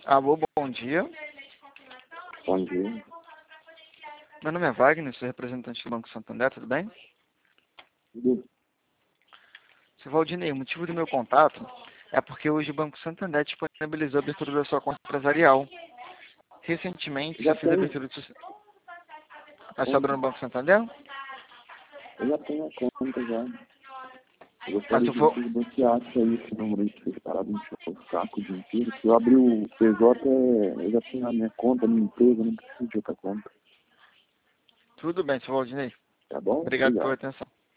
Alô, bom dia. Bom dia. Meu nome é Wagner, sou representante do Banco Santander, tudo bem? Tudo? Seu Valdinei, o motivo do meu contato é porque hoje o Banco Santander disponibilizou a abertura da sua conta empresarial. Recentemente, Já você fez a tenho, abertura do seu... Tá sobrando no Banco Santander? eu já tenho a conta já. Eu Mas gostaria se de for... desbloquear isso aí, esse número aí que vocês pararam de encher o saco o dia inteiro. Se eu abrir o PJ, eu já tenho a minha conta, a minha empresa, não preciso de outra conta. Tudo bem, seu Valdinei. Tá bom? Obrigado pela Obrigado. atenção.